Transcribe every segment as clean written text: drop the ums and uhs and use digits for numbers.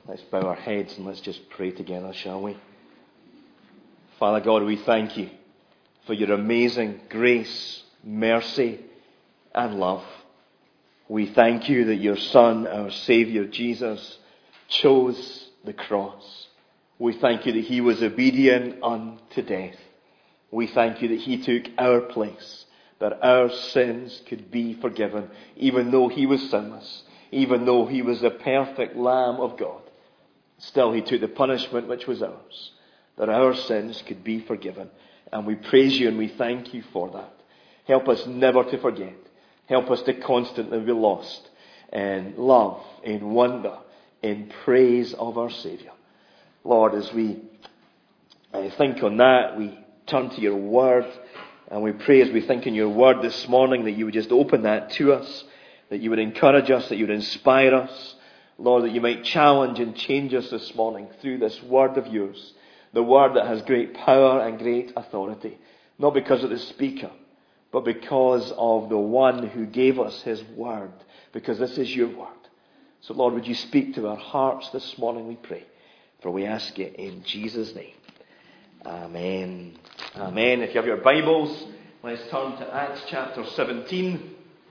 Let's bow our heads and let's just pray together, shall we? Father God, we thank you for your amazing grace, mercy, and love. We thank you that your Son, our Saviour Jesus, chose the cross. We thank you that he was obedient unto death. We thank you that he took our place, that our sins could be forgiven, even though he was sinless, even though he was the perfect Lamb of God. Still, he took the punishment which was ours, that our sins could be forgiven. And we praise you and we thank you for that. Help us never to forget. Help us to constantly be lost in love, in wonder, in praise of our Saviour. Lord, as we think on that, we turn to your word, and we pray as we think in your word this morning that you would just open that to us, that you would encourage us, that you would inspire us. Lord, that you might challenge and change us this morning through this word of yours, the word that has great power and great authority, not because of the speaker, but because of the one who gave us his word, because this is your word. So Lord, would you speak to our hearts this morning, we pray, for we ask it in Jesus' name. Amen. Amen. If you have your Bibles, let's turn to Acts chapter 17.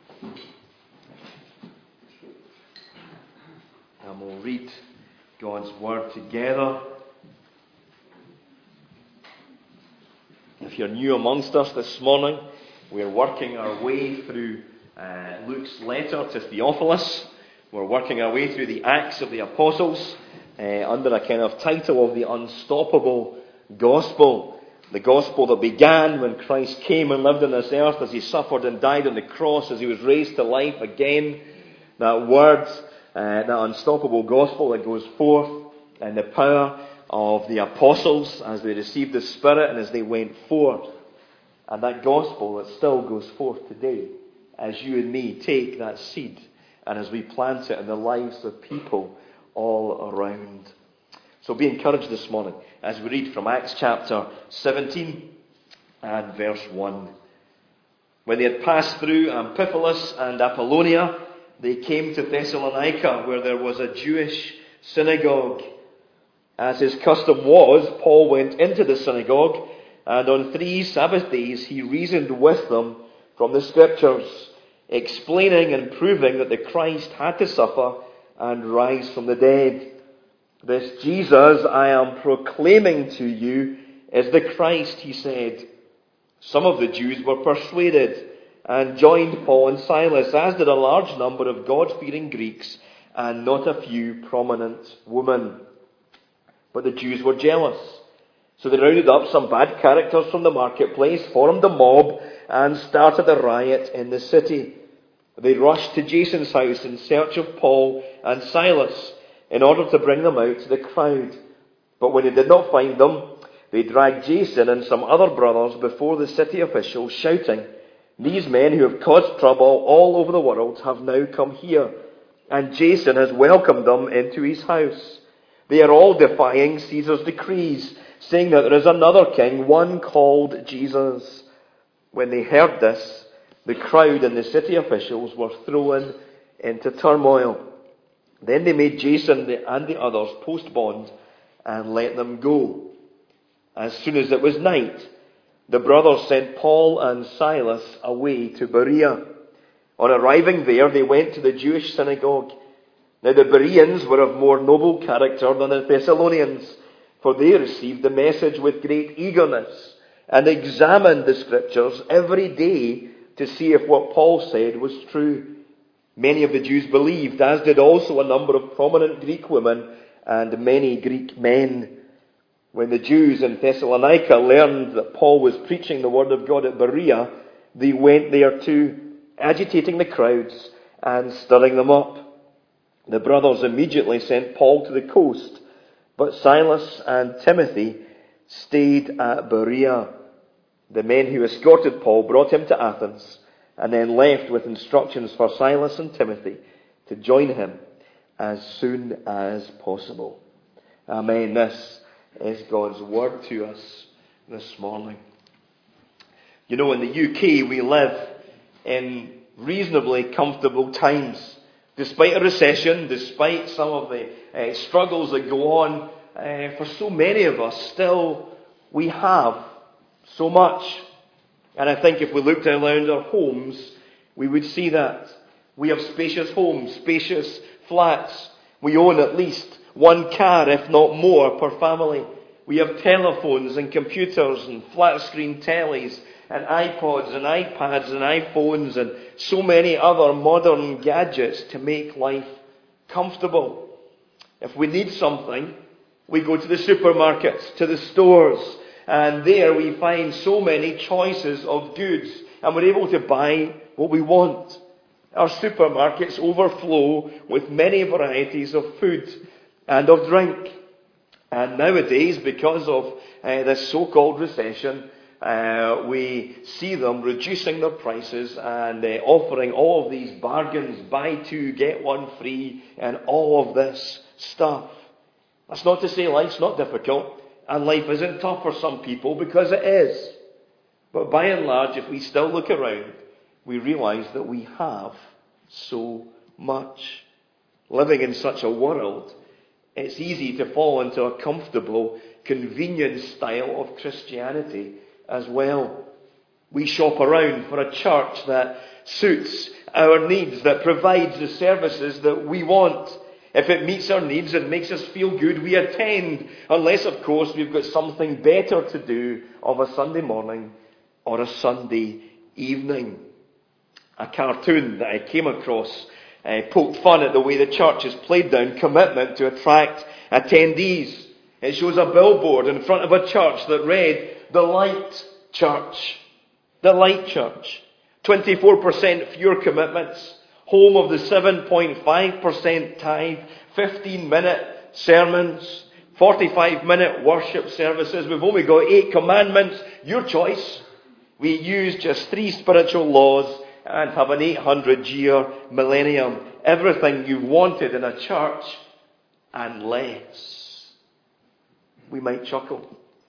And we'll read God's word together. If you're new amongst us this morning, we're working our way through Luke's letter to Theophilus. We're working our way through the Acts of the Apostles under a kind of title of the Unstoppable Gospel. The gospel that began when Christ came and lived on this earth, as he suffered and died on the cross, as he was raised to life again. That word, that unstoppable gospel that goes forth in the power of the apostles as they received the Spirit and as they went forth. And that gospel that still goes forth today as you and me take that seed and as we plant it in the lives of people all around. So be encouraged this morning as we read from Acts chapter 17 and verse 1. When they had passed through Amphipolis and Apollonia, they came to Thessalonica, where there was a Jewish synagogue. As his custom was, Paul went into the synagogue, and on 3 Sabbath days he reasoned with them from the Scriptures, explaining and proving that the Christ had to suffer and rise from the dead. This Jesus I am proclaiming to you is the Christ, he said. Some of the Jews were persuaded and joined Paul and Silas, as did a large number of God-fearing Greeks and not a few prominent women. But the Jews were jealous. So they rounded up some bad characters from the marketplace, formed a mob, and started a riot in the city. They rushed to Jason's house in search of Paul and Silas in order to bring them out to the crowd. But when they did not find them, they dragged Jason and some other brothers before the city officials, shouting, "These men who have caused trouble all over the world have now come here, and Jason has welcomed them into his house. They are all defying Caesar's decrees, saying that there is another king, one called Jesus." When they heard this, the crowd and the city officials were thrown into turmoil. Then they made Jason and the others post bond and let them go. As soon as it was night, the brothers sent Paul and Silas away to Berea. On arriving there, they went to the Jewish synagogue. Now the Bereans were of more noble character than the Thessalonians, for they received the message with great eagerness and examined the Scriptures every day to see if what Paul said was true. Many of the Jews believed, as did also a number of prominent Greek women and many Greek men. When the Jews in Thessalonica learned that Paul was preaching the word of God at Berea, they went there too, agitating the crowds and stirring them up. The brothers immediately sent Paul to the coast, but Silas and Timothy stayed at Berea. The men who escorted Paul brought him to Athens and then left with instructions for Silas and Timothy to join him as soon as possible. Amen. This is God's word to us this morning. You know, in the UK we live in reasonably comfortable times. Despite a recession, despite some of the struggles that go on, for so many of us, still we have so much. And I think if we looked around our homes, we would see that. We have spacious homes, spacious flats. We own at least one car, if not more, per family. We have telephones and computers and flat-screen tellies and iPods and iPads and iPhones and so many other modern gadgets to make life comfortable. If we need something, we go to the supermarkets, to the stores, and there we find so many choices of goods, and we're able to buy what we want. Our supermarkets overflow with many varieties of food and of drink. And nowadays, because of this so-called recession, we see them reducing their prices and offering all of these bargains, buy two, get one free, and all of this stuff. That's not to say life's not difficult, and life isn't tough for some people, because it is. But by and large, if we still look around, we realize that we have so much. Living in such a world, it's easy to fall into a comfortable, convenient style of Christianity as well. We shop around for a church that suits our needs, that provides the services that we want. If it meets our needs and makes us feel good, we attend, unless, of course, we've got something better to do of a Sunday morning or a Sunday evening. A cartoon that I came across poked fun at the way the church has played down commitment to attract attendees. It shows a billboard in front of a church that read, "The Light Church." The Light Church. 24% fewer commitments. Home of the 7.5% tithe. 15-minute sermons. 45-minute worship services. We've only got 8 commandments. Your choice. We use just 3 spiritual laws and have an 800-year millennium. Everything you wanted in a church and less. We might chuckle.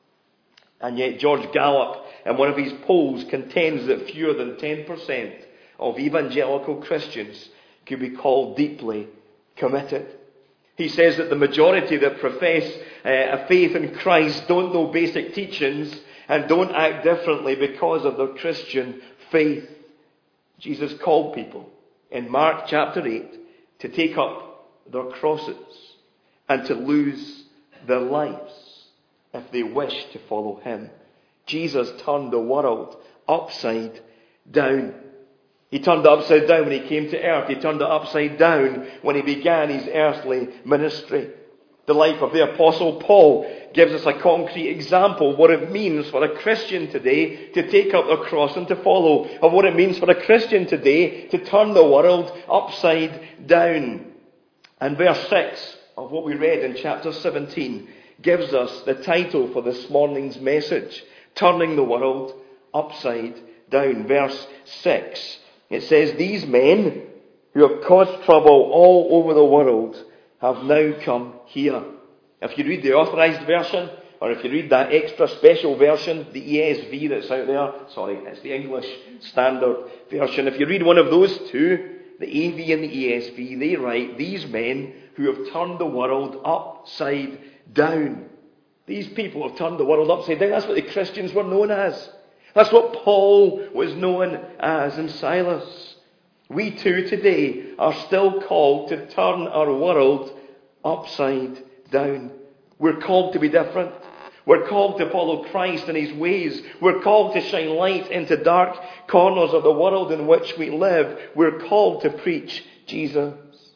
And yet George Gallup, in one of his polls, contends that fewer than 10% of evangelical Christians could be called deeply committed. He says that the majority that profess a faith in Christ don't know basic teachings and don't act differently because of their Christian faith. Jesus called people in Mark chapter 8 to take up their crosses and to lose their lives if they wish to follow him. Jesus turned the world upside down. He turned it upside down when he came to earth. He turned it upside down when he began his earthly ministry. The life of the Apostle Paul gives us a concrete example of what it means for a Christian today to take up their cross and to follow, of what it means for a Christian today to turn the world upside down. And verse 6 of what we read in chapter 17 gives us the title for this morning's message, Turning the World Upside Down. Verse 6, it says, "These men who have caused trouble all over the world have now come here." If you read the authorized version, or if you read that extra special version, the ESV that's out there, it's the English Standard Version. If you read one of those two, the AV and the ESV, they write, "These men who have turned the world upside down." These people have turned the world upside down. That's what the Christians were known as. That's what Paul was known as, and Silas. We too today are still called to turn our world upside down. We're called to be different. We're called to follow Christ and his ways. We're called to shine light into dark corners of the world in which we live. We're called to preach Jesus.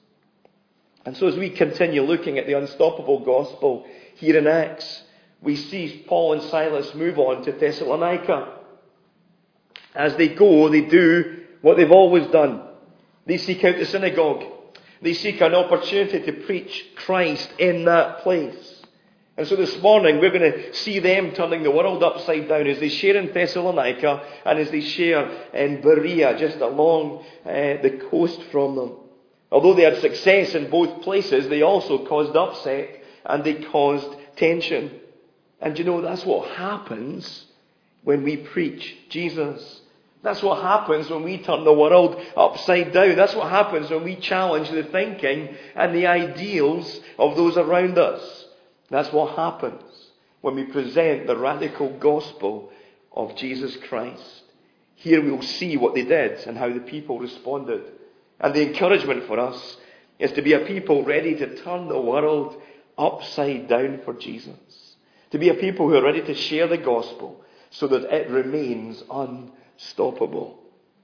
And so as we continue looking at the unstoppable gospel here in Acts, we see Paul and Silas move on to Thessalonica. As they go, they do what they've always done. They seek out the synagogue. They seek an opportunity to preach Christ in that place. And so this morning we're going to see them turning the world upside down as they share in Thessalonica and as they share in Berea, just along the coast from them. Although they had success in both places, they also caused upset and they caused tension. And you know, that's what happens when we preach Jesus. That's what happens when we turn the world upside down. That's what happens when we challenge the thinking and the ideals of those around us. That's what happens when we present the radical gospel of Jesus Christ. Here we'll see what they did and how the people responded. And the encouragement for us is to be a people ready to turn the world upside down for Jesus. To be a people who are ready to share the gospel so that it remains unstoppable.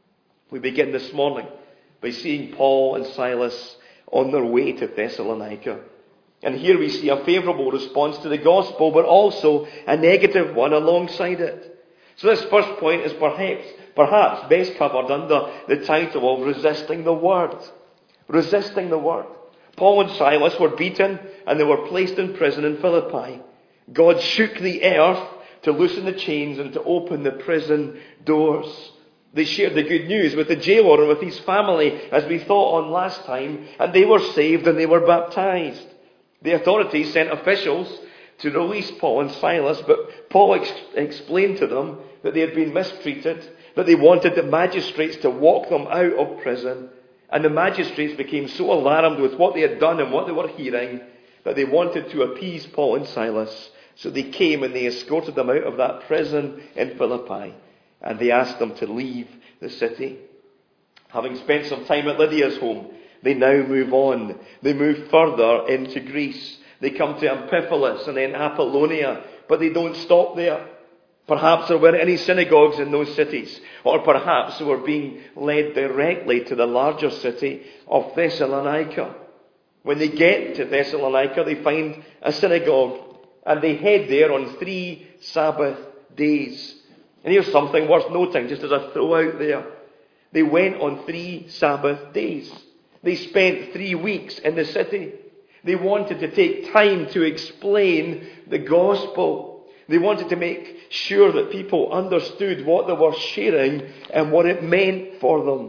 We begin this morning by seeing Paul and Silas on their way to Thessalonica. And here we see a favourable response to the gospel, but also a negative one alongside it. So this first point is perhaps best covered under the title of resisting the word. Resisting the word. Paul and Silas were beaten and they were placed in prison in Philippi. God shook the earth to loosen the chains and to open the prison doors. They shared the good news with the jailer and with his family, as we thought on last time, and they were saved and they were baptized. The authorities sent officials to release Paul and Silas, but Paul explained to them that they had been mistreated, that they wanted the magistrates to walk them out of prison. And the magistrates became so alarmed with what they had done and what they were hearing that they wanted to appease Paul and Silas. So they came and they escorted them out of that prison in Philippi. And they asked them to leave the city. Having spent some time at Lydia's home, they now move on. They move further into Greece. They come to Amphipolis and then Apollonia, but they don't stop there. Perhaps there weren't any synagogues in those cities, or perhaps they were being led directly to the larger city of Thessalonica. When they get to Thessalonica, they find a synagogue, and they head there on 3 Sabbath days. And here's something worth noting, just as I throw out there. They went on 3 Sabbath days. They spent 3 weeks in the city. They wanted to take time to explain the gospel. They wanted to make sure that people understood what they were sharing and what it meant for them.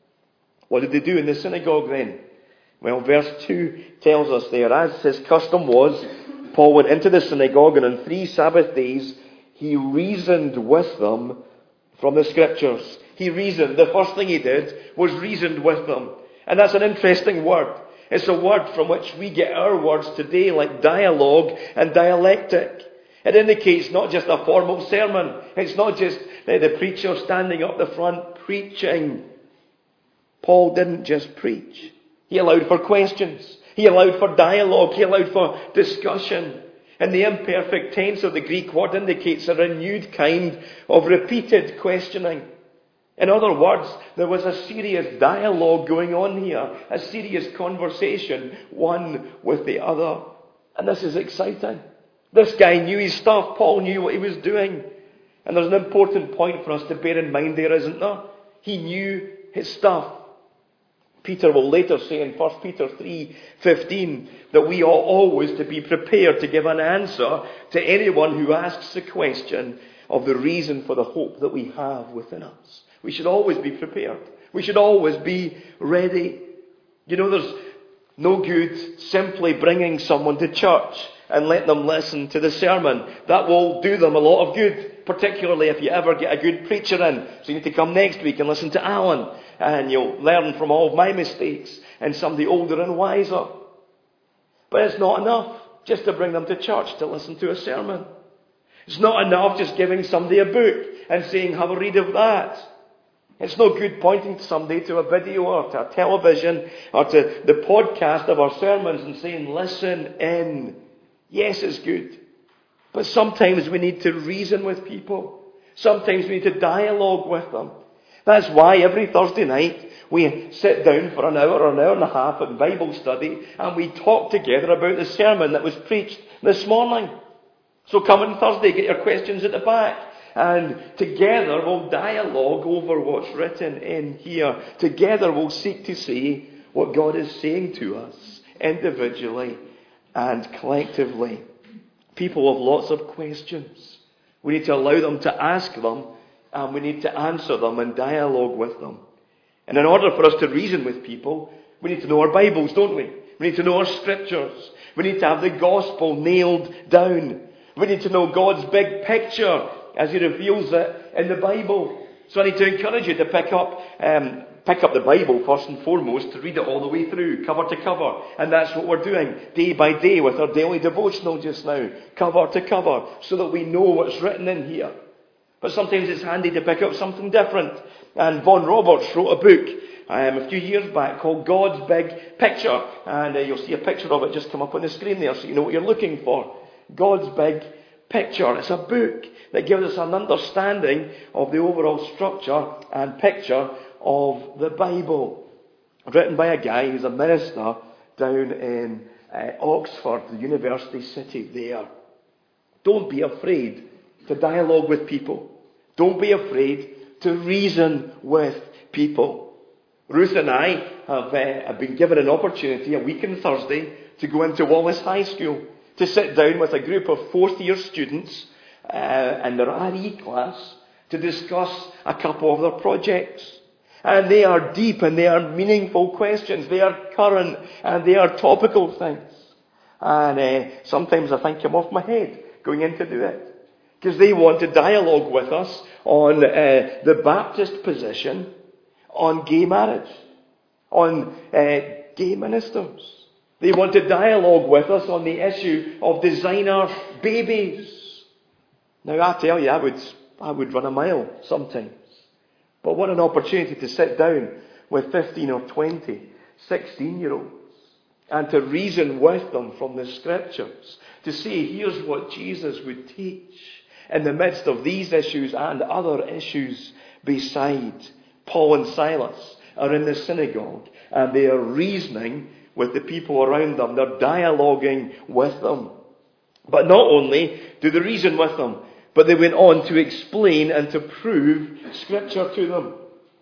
What did they do in the synagogue then? Well, verse 2 tells us there, as his custom was, Paul went into the synagogue, and on 3 Sabbath days he reasoned with them from the scriptures. He reasoned. The first thing he did was reasoned with them. And that's an interesting word. It's a word from which we get our words today, like dialogue and dialectic. It indicates not just a formal sermon. It's not just the preacher standing up the front preaching. Paul didn't just preach. He allowed for questions. He allowed for dialogue. He allowed for discussion. And the imperfect tense of the Greek word indicates a renewed kind of repeated questioning. In other words, there was a serious dialogue going on here. A serious conversation, one with the other. And this is exciting. This guy knew his stuff. Paul knew what he was doing. And there's an important point for us to bear in mind there, isn't there? He knew his stuff. Peter will later say in 1 Peter 3:15 that we ought always to be prepared to give an answer to anyone who asks the question of the reason for the hope that we have within us. We should always be prepared. We should always be ready. You know, there's no good simply bringing someone to church and let them listen to the sermon. That will do them a lot of good, particularly if you ever get a good preacher in. So you need to come next week and listen to Alan, and you'll learn from all of my mistakes and somebody older and wiser. But it's not enough just to bring them to church to listen to a sermon. It's not enough just giving somebody a book and saying, have a read of that. It's no good pointing somebody to a video or to a television or to the podcast of our sermons and saying, listen in. Yes, it's good. But sometimes we need to reason with people. Sometimes we need to dialogue with them. That's why every Thursday night we sit down for an hour or an hour and a half at Bible study and we talk together about the sermon that was preached this morning. So come on Thursday, get your questions at the back. And together we'll dialogue over what's written in here. Together we'll seek to see what God is saying to us individually and collectively. People have lots of questions. We need to allow them to ask them, and we need to answer them and dialogue with them. And in order for us to reason with people, we need to know our Bibles, don't we? We need to know our scriptures. We need to have the gospel nailed down. We need to know God's big picture as he reveals it in the Bible. So I need to encourage you to pick up the Bible first and foremost, to read it all the way through, cover to cover. And that's what we're doing day by day with our daily devotional just now, cover to cover, so that we know what's written in here. But sometimes it's handy to pick up something different. And Vaughan Roberts wrote a book a few years back called God's Big Picture. And you'll see a picture of it just come up on the screen there so you know what you're looking for. God's Big Picture. It's a book that gives us an understanding of the overall structure and picture of the Bible. Written by a guy who's a minister down in Oxford, the university city there. Don't be afraid to dialogue with people. Don't be afraid to reason with people. Ruth and I have been given an opportunity a week on Thursday to go into Wallace High School to sit down with a group of fourth year students in their RE class to discuss a couple of their projects. And they are deep and they are meaningful questions. They are current and they are topical things. And sometimes I think I'm off my head going in to do it. Because they want to dialogue with us on the Baptist position on gay marriage, on gay ministers. They want to dialogue with us on the issue of designer babies. Now I tell you, I would run a mile sometimes. But what an opportunity to sit down with 15 or 20, 16-year-olds and to reason with them from the scriptures. To say, here's what Jesus would teach in the midst of these issues and other issues beside. Paul and Silas are in the synagogue and they are reasoning with the people around them. They're dialoguing with them. But not only do they reason with them, but they went on to explain and to prove Scripture to them.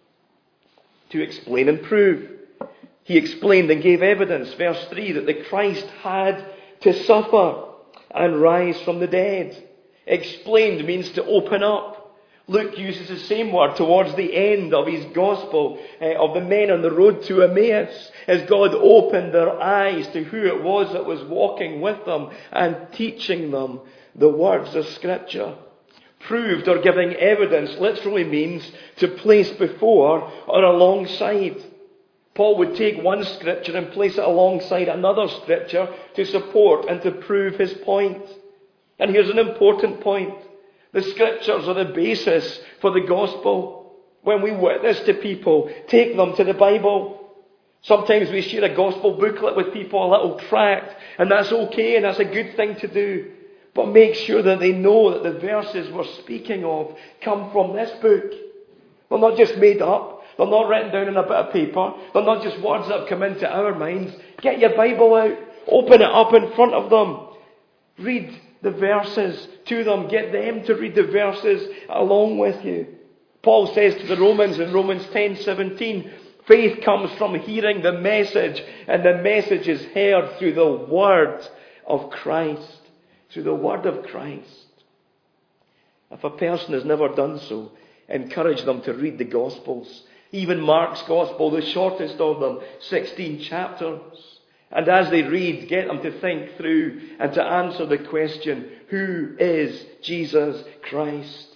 To explain and prove. He explained and gave evidence, verse 3, that the Christ had to suffer and rise from the dead. Explained means to open up. Luke uses the same word towards the end of his gospel of the men on the road to Emmaus, as God opened their eyes to who it was that was walking with them and teaching them the words of Scripture. Proved or giving evidence literally means to place before or alongside. Paul would take one scripture and place it alongside another scripture to support and to prove his point. And here's an important point. The scriptures are the basis for the gospel. When we witness to people, take them to the Bible. Sometimes we share a gospel booklet with people, a little tract, and that's okay and that's a good thing to do. But make sure that they know that the verses we're speaking of come from this book. They're not just made up. They're not written down on a bit of paper. They're not just words that have come into our minds. Get your Bible out. Open it up in front of them. Read the verses to them. Get them to read the verses along with you. Paul says to the Romans in Romans 10:17, faith comes from hearing the message, and the message is heard through the word of Christ. Through the word of Christ. If a person has never done so, encourage them to read the Gospels. Even Mark's Gospel, the shortest of them, 16 chapters. And as they read, get them to think through and to answer the question, who is Jesus Christ?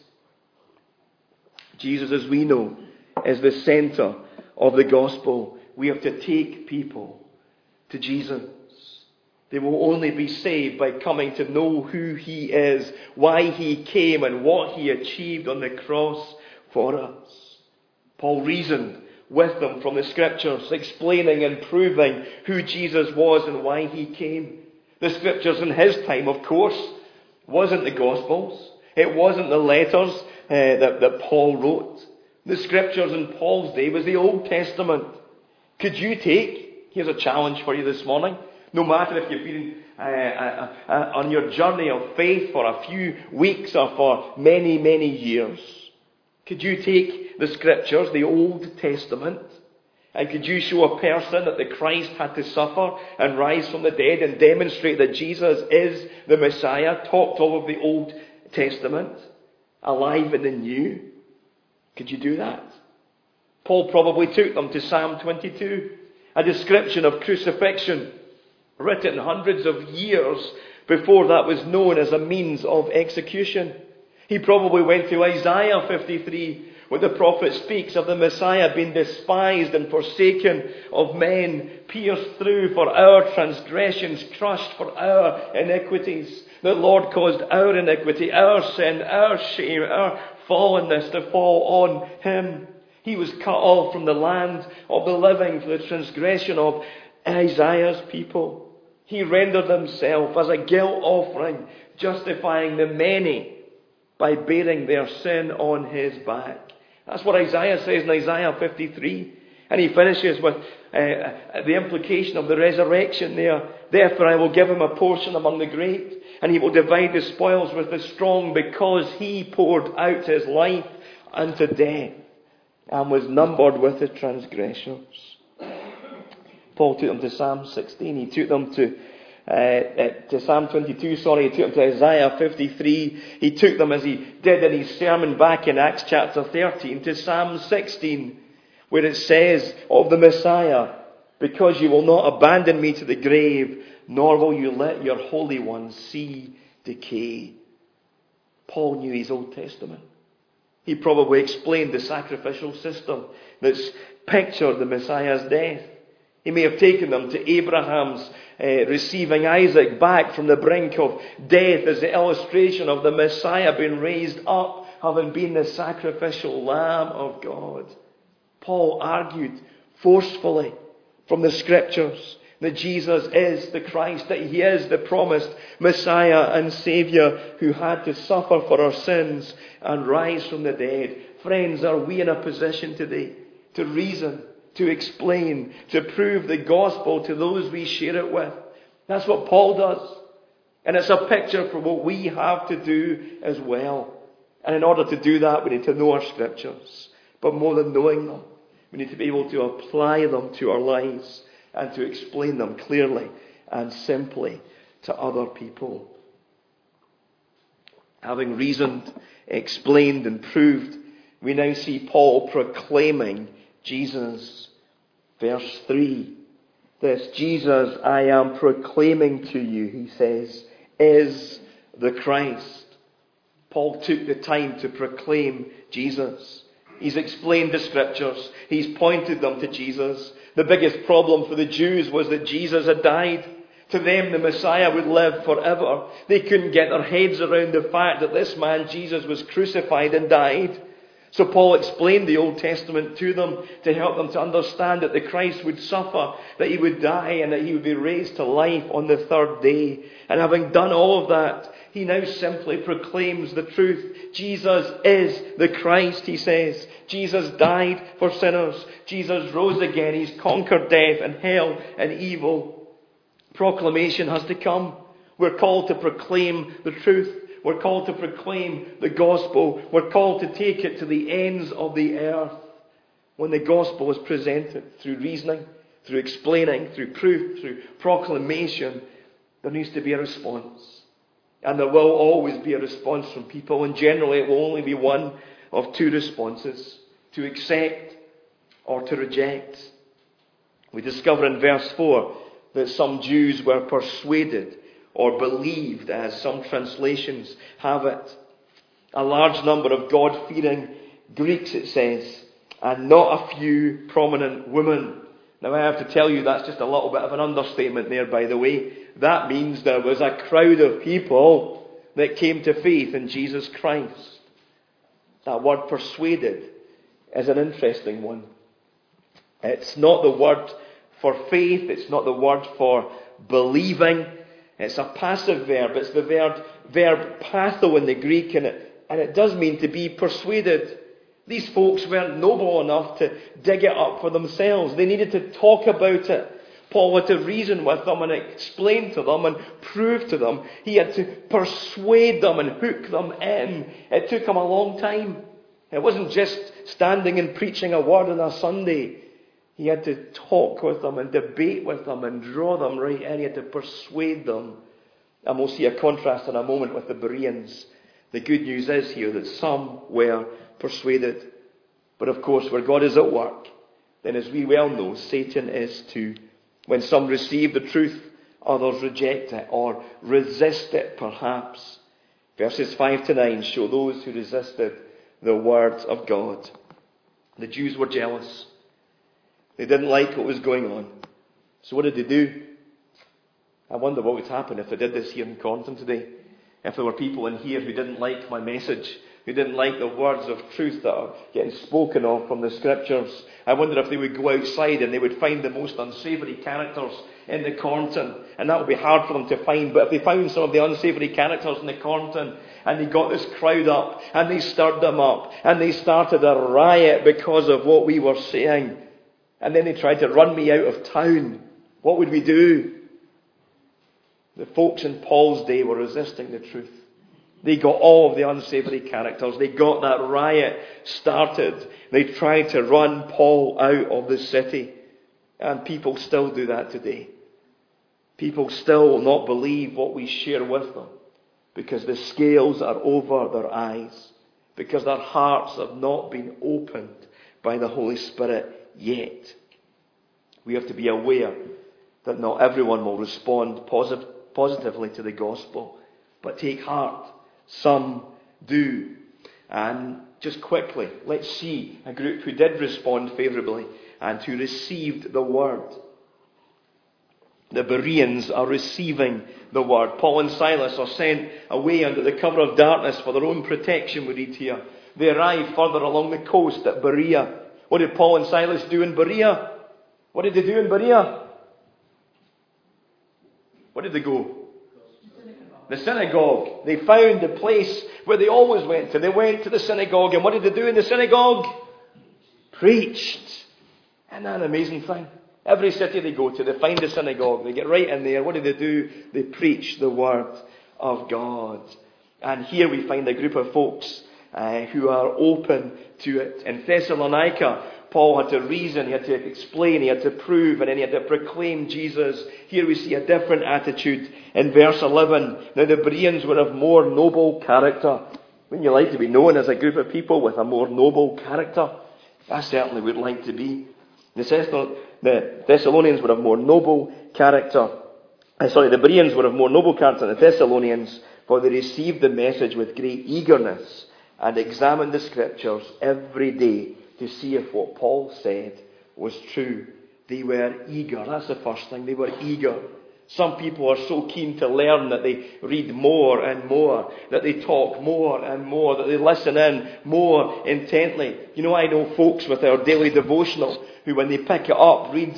Jesus, as we know, is the centre of the Gospel. We have to take people to Jesus. They will only be saved by coming to know who He is, why He came, and what He achieved on the cross for us. Paul reasoned with them from the Scriptures, explaining and proving who Jesus was and why He came. The Scriptures in his time, of course, wasn't the Gospels. It wasn't the letters that Paul wrote. The Scriptures in Paul's day was the Old Testament. Could you take, here's a challenge for you this morning, no matter if you've been on your journey of faith for a few weeks or for many, many years. Could you take the Scriptures, the Old Testament, and could you show a person that the Christ had to suffer and rise from the dead and demonstrate that Jesus is the Messiah, topped all of the Old Testament, alive in the New? Could you do that? Paul probably took them to Psalm 22, a description of crucifixion, written hundreds of years before that was known as a means of execution. He probably went to Isaiah 53, what the prophet speaks of the Messiah being despised and forsaken of men, pierced through for our transgressions, crushed for our iniquities. The Lord caused our iniquity, our sin, our shame, our fallenness to fall on him. He was cut off from the land of the living for the transgression of Isaiah's people. He rendered himself as a guilt offering, justifying the many by bearing their sin on his back. That's what Isaiah says in Isaiah 53. And he finishes with the implication of the resurrection there. Therefore I will give him a portion among the great, and he will divide the spoils with the strong, because he poured out his life unto death and was numbered with the transgressors. Paul took them to Psalm 16. He took them to Psalm 22, he took them to Isaiah 53. He took them, as he did in his sermon back in Acts chapter 13, to Psalm 16, where it says of the Messiah, because you will not abandon me to the grave, nor will you let your Holy One see decay. Paul knew his Old Testament. He probably explained the sacrificial system that's pictured the Messiah's death. He may have taken them to Abraham's receiving Isaac back from the brink of death as the illustration of the Messiah being raised up, having been the sacrificial Lamb of God. Paul argued forcefully from the Scriptures that Jesus is the Christ, that he is the promised Messiah and Saviour who had to suffer for our sins and rise from the dead. Friends, are we in a position today to reason, to explain, to prove the gospel to those we share it with? That's what Paul does. And it's a picture for what we have to do as well. And in order to do that, we need to know our Scriptures. But more than knowing them, we need to be able to apply them to our lives and to explain them clearly and simply to other people. Having reasoned, explained and proved, we now see Paul proclaiming Jesus. Verse 3. This Jesus I am proclaiming to you, he says, is the Christ. Paul took the time to proclaim Jesus. He's explained the Scriptures. He's pointed them to Jesus. The biggest problem for the Jews was that Jesus had died. To them, the Messiah would live forever. They couldn't get their heads around the fact that this man, Jesus, was crucified and died. So Paul explained the Old Testament to them to help them to understand that the Christ would suffer, that he would die, and that he would be raised to life on the third day. And having done all of that, he now simply proclaims the truth. Jesus is the Christ, he says. Jesus died for sinners. Jesus rose again. He's conquered death and hell and evil. Proclamation has to come. We're called to proclaim the truth. We're called to proclaim the gospel. We're called to take it to the ends of the earth. When the gospel is presented through reasoning, through explaining, through proof, through proclamation, there needs to be a response. And there will always be a response from people. And generally it will only be one of two responses: to accept or to reject. We discover in verse 4 that some Jews were persuaded or believed, as some translations have it. A large number of God-fearing Greeks, it says, and not a few prominent women. Now I have to tell you, that's just a little bit of an understatement there, by the way. That means there was a crowd of people that came to faith in Jesus Christ. That word persuaded is an interesting one. It's not the word for faith, it's not the word for believing. It's a passive verb. It's the verb patho in the Greek, and it does mean to be persuaded. These folks weren't noble enough to dig it up for themselves. They needed to talk about it. Paul had to reason with them and explain to them and prove to them. He had to persuade them and hook them in. It took him a long time. It wasn't just standing and preaching a word on a Sunday. He had to talk with them and debate with them and draw them right in. He had to persuade them. And we'll see a contrast in a moment with the Bereans. The good news is here that some were persuaded. But of course, where God is at work, then as we well know, Satan is too. When some receive the truth, others reject it or resist it perhaps. Verses 5 to 9 show those who resisted the Word of God. The Jews were jealous. They didn't like what was going on. So what did they do? I wonder what would happen if they did this here in Cornton today. If there were people in here who didn't like my message, who didn't like the words of truth that are getting spoken of from the Scriptures. I wonder if they would go outside and they would find the most unsavoury characters in the Cornton. And that would be hard for them to find. But if they found some of the unsavoury characters in the Cornton and they got this crowd up and they stirred them up and they started a riot because of what we were saying, and then they tried to run me out of town, what would we do? The folks in Paul's day were resisting the truth. They got all of the unsavoury characters. They got that riot started. They tried to run Paul out of the city. And people still do that today. People still will not believe what we share with them because the scales are over their eyes, because their hearts have not been opened by the Holy Spirit yet. We have to be aware that not everyone will respond positively to the gospel. But take heart, some do. And just quickly, let's see a group who did respond favourably and who received the word. The Bereans are receiving the word. Paul and Silas are sent away under the cover of darkness for their own protection, we read here. They arrive further along the coast at Berea. What did Paul and Silas do in Berea? What did they do in Berea? Where did they go? The synagogue. They found the place where they always went to. They went to the synagogue. And what did they do in the synagogue? Preached. Isn't that an amazing thing? Every city they go to, they find a synagogue. They get right in there. What do? They preach the word of God. And here we find a group of folks who are open to it. In Thessalonica, Paul had to reason, he had to explain, he had to prove, and then he had to proclaim Jesus. Here we see a different attitude in verse 11. Now the Bereans were of more noble character. Wouldn't you like to be known as a group of people with a more noble character? I certainly would like to be. The Thessalonians were of more noble character. The Bereans were of more noble character than the Thessalonians, for they received the message with great eagerness and examined the Scriptures every day to see if what Paul said was true. They were eager. That's the first thing. They were eager. Some people are so keen to learn that they read more and more, that they talk more and more, that they listen in more intently. You know, I know folks with our daily devotional who, when they pick it up, read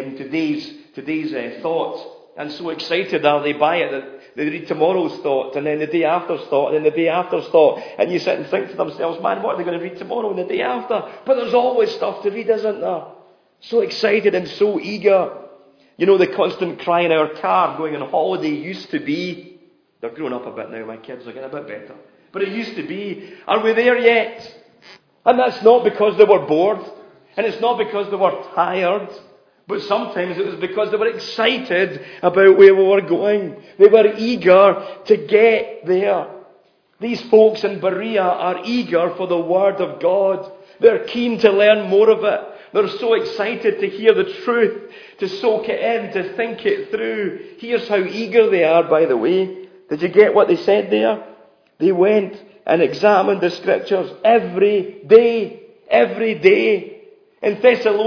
today's thoughts, and so excited are they by it that they read tomorrow's thought, and then the day after's thought, and then the day after's thought. And you sit and think to themselves, man, what are they going to read tomorrow and the day after? But there's always stuff to read, isn't there? So excited and so eager. You know, the constant cry in our car going on holiday used to be, they're growing up a bit now, my kids are getting a bit better. But it used to be, are we there yet? And that's not because they were bored. And it's not because they were tired. But sometimes it was because they were excited about where we were going. They were eager to get there. These folks in Berea are eager for the Word of God. They're keen to learn more of it. They're so excited to hear the truth, to soak it in, to think it through. Here's how eager they are, by the way. Did you get what they said there? They went and examined the Scriptures every day. Every day. In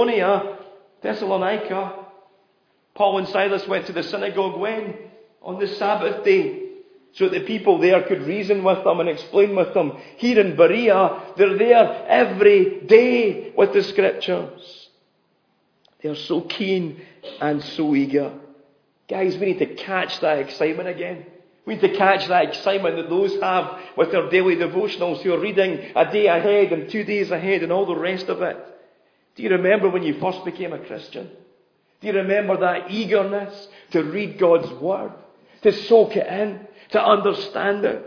Thessalonica, Paul and Silas went to the synagogue when? On the Sabbath day. So that the people there could reason with them and explain with them. Here in Berea, they're there every day with the Scriptures. They're so keen and so eager. Guys, we need to catch that excitement again. We need to catch that excitement that those have with their daily devotionals who are reading a day ahead and 2 days ahead and all the rest of it. Do you remember when you first became a Christian? Do you remember that eagerness to read God's Word? To soak it in? To understand it?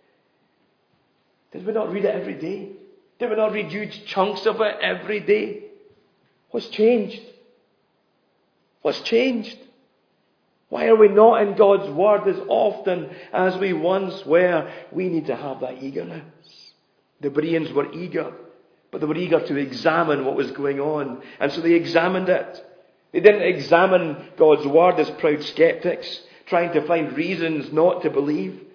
Did we not read it every day? Did we not read huge chunks of it every day? What's changed? What's changed? Why are we not in God's Word as often as we once were? We need to have that eagerness. The Bereans were eager. But they were eager to examine what was going on. And so they examined it. They didn't examine God's Word as proud skeptics, trying to find reasons not to believe.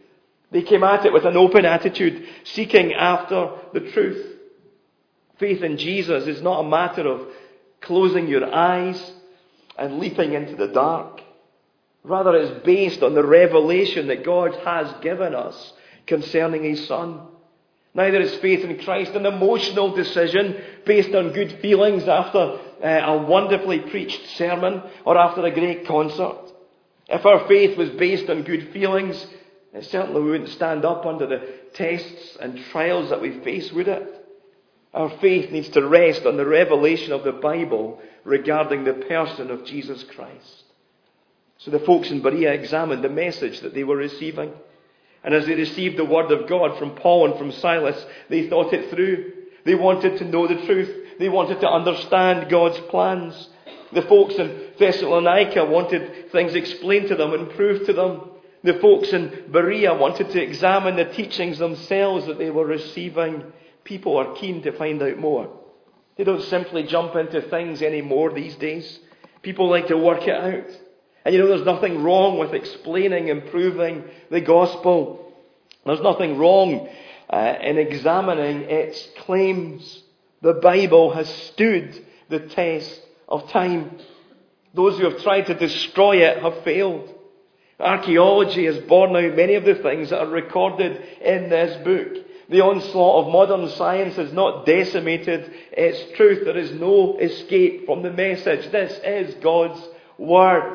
They came at it with an open attitude, seeking after the truth. Faith in Jesus is not a matter of closing your eyes and leaping into the dark. Rather, it's based on the revelation that God has given us concerning His Son. Neither is faith in Christ an emotional decision based on good feelings after a wonderfully preached sermon or after a great concert. If our faith was based on good feelings, it certainly wouldn't stand up under the tests and trials that we face, would it? Our faith needs to rest on the revelation of the Bible regarding the person of Jesus Christ. So the folks in Berea examined the message that they were receiving. And as they received the word of God from Paul and from Silas, they thought it through. They wanted to know the truth. They wanted to understand God's plans. The folks in Thessalonica wanted things explained to them and proved to them. The folks in Berea wanted to examine the teachings themselves that they were receiving. People are keen to find out more. They don't simply jump into things anymore these days. People like to work it out. And there's nothing wrong with explaining and proving the gospel. There's nothing wrong in examining its claims. The Bible has stood the test of time. Those who have tried to destroy it have failed. Archaeology has borne out many of the things that are recorded in this book. The onslaught of modern science has not decimated its truth. There is no escape from the message. This is God's Word.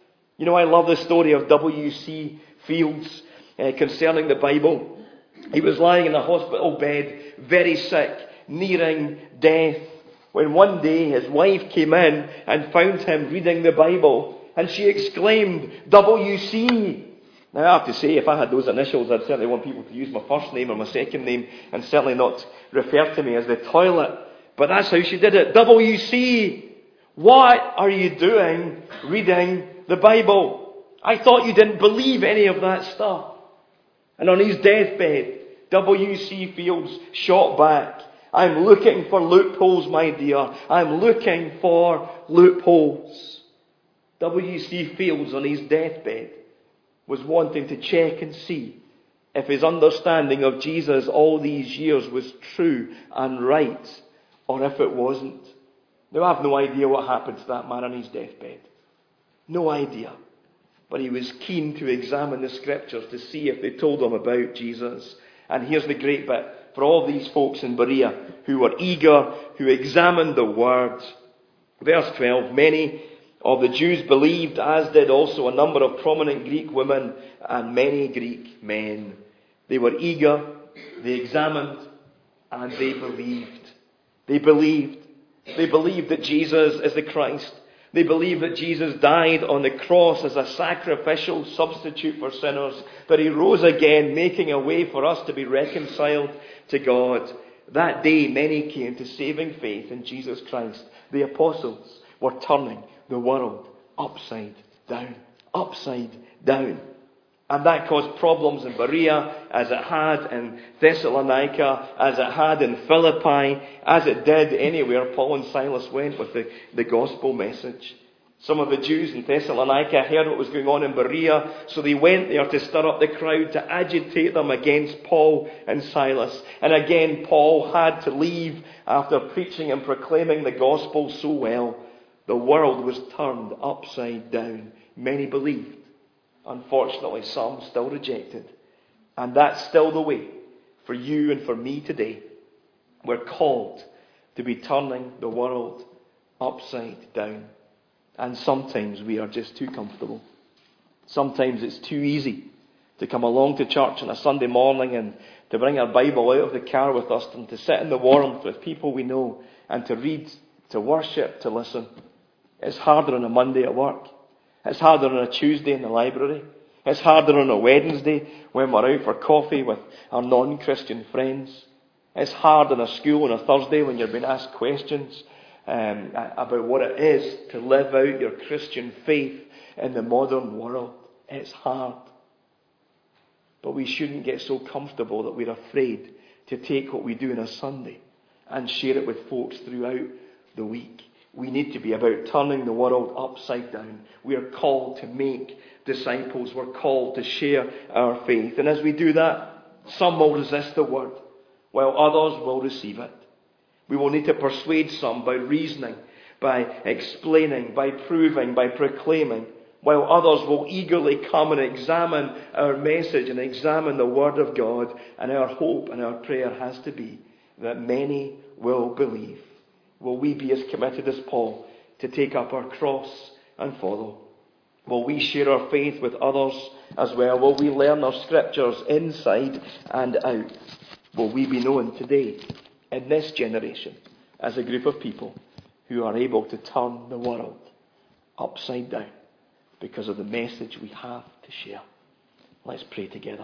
I love the story of W.C. Fields concerning the Bible. He was lying in a hospital bed, very sick, nearing death, when one day his wife came in and found him reading the Bible, and she exclaimed, W.C. Now I have to say, if I had those initials, I'd certainly want people to use my first name or my second name, and certainly not refer to me as the toilet. But that's how she did it. W.C. What are you doing reading the Bible? I thought you didn't believe any of that stuff. And on his deathbed, W.C. Fields shot back. I'm looking for loopholes, my dear. I'm looking for loopholes. W.C. Fields on his deathbed was wanting to check and see if his understanding of Jesus all these years was true and right, or if it wasn't. Now I have no idea what happened to that man on his deathbed. No idea. But he was keen to examine the scriptures to see if they told him about Jesus. And here's the great bit. For all these folks in Berea who were eager, who examined the Word. Verse 12, many of the Jews believed, as did also a number of prominent Greek women and many Greek men. They were eager, they examined, and they believed. They believed. They believed that Jesus is the Christ. They believed that Jesus died on the cross as a sacrificial substitute for sinners, that He rose again, making a way for us to be reconciled to God. That day, many came to saving faith in Jesus Christ. The apostles were turning the world upside down. Upside down. And that caused problems in Berea, as it had in Thessalonica, as it had in Philippi, as it did anywhere Paul and Silas went with the gospel message. Some of the Jews in Thessalonica heard what was going on in Berea, so they went there to stir up the crowd, to agitate them against Paul and Silas. And again, Paul had to leave after preaching and proclaiming the gospel so well. The world was turned upside down. Many believed. Unfortunately, some still rejected. And that's still the way for you and for me today. We're called to be turning the world upside down. And sometimes we are just too comfortable. Sometimes it's too easy to come along to church on a Sunday morning and to bring our Bible out of the car with us and to sit in the warmth with people we know and to read, to worship, to listen. It's harder on a Monday at work. It's harder on a Tuesday in the library. It's harder on a Wednesday when we're out for coffee with our non-Christian friends. It's hard in a school on a Thursday when you're being asked questions about what it is to live out your Christian faith in the modern world. It's hard. But we shouldn't get so comfortable that we're afraid to take what we do on a Sunday and share it with folks throughout the week. We need to be about turning the world upside down. We are called to make disciples. We're called to share our faith. And as we do that, some will resist the word, while others will receive it. We will need to persuade some by reasoning, by explaining, by proving, by proclaiming, while others will eagerly come and examine our message and examine the Word of God. And our hope and our prayer has to be that many will believe. Will we be as committed as Paul to take up our cross and follow? Will we share our faith with others as well? Will we learn our scriptures inside and out? Will we be known today in this generation as a group of people who are able to turn the world upside down because of the message we have to share? Let's pray together.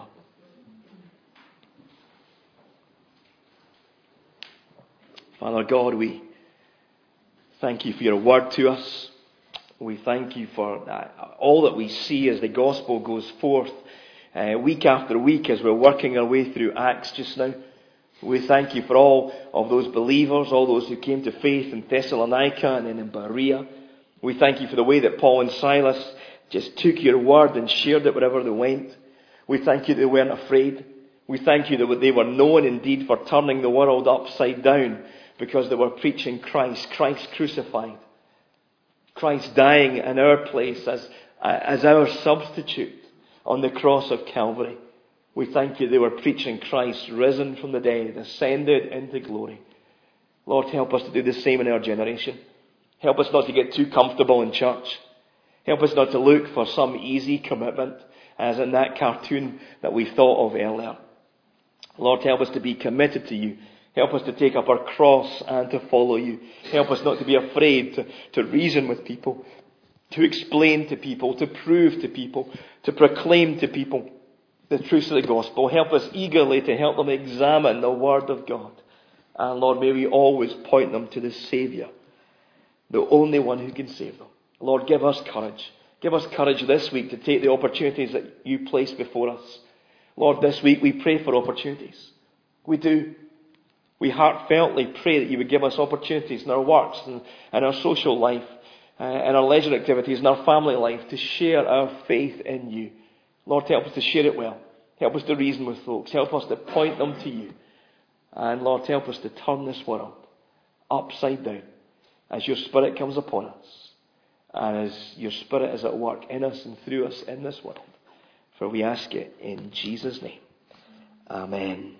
Father God, we thank you for your word to us. We thank you for all that we see as the gospel goes forth week after week as we're working our way through Acts just now. We thank you for all of those believers, all those who came to faith in Thessalonica and then in Berea. We thank you for the way that Paul and Silas just took your word and shared it wherever they went. We thank you that they weren't afraid. We thank you that they were known indeed for turning the world upside down because they were preaching Christ crucified. Christ dying in our place as our substitute on the cross of Calvary. We thank you they were preaching Christ risen from the dead, ascended into glory. Lord, help us to do the same in our generation. Help us not to get too comfortable in church. Help us not to look for some easy commitment, as in that cartoon that we thought of earlier. Lord, help us to be committed to you. Help us to take up our cross and to follow you. Help us not to be afraid to reason with people, to explain to people, to prove to people, to proclaim to people the truth of the gospel. Help us eagerly to help them examine the Word of God. And Lord, may we always point them to the Saviour, the only one who can save them. Lord, give us courage. Give us courage this week to take the opportunities that you place before us. Lord, this week we pray for opportunities. We do. We heartfeltly pray that you would give us opportunities in our works and our social life, and our leisure activities and our family life to share our faith in you. Lord, help us to share it well. Help us to reason with folks. Help us to point them to you. And Lord, help us to turn this world upside down as your Spirit comes upon us and as your Spirit is at work in us and through us in this world. For we ask it in Jesus' name. Amen.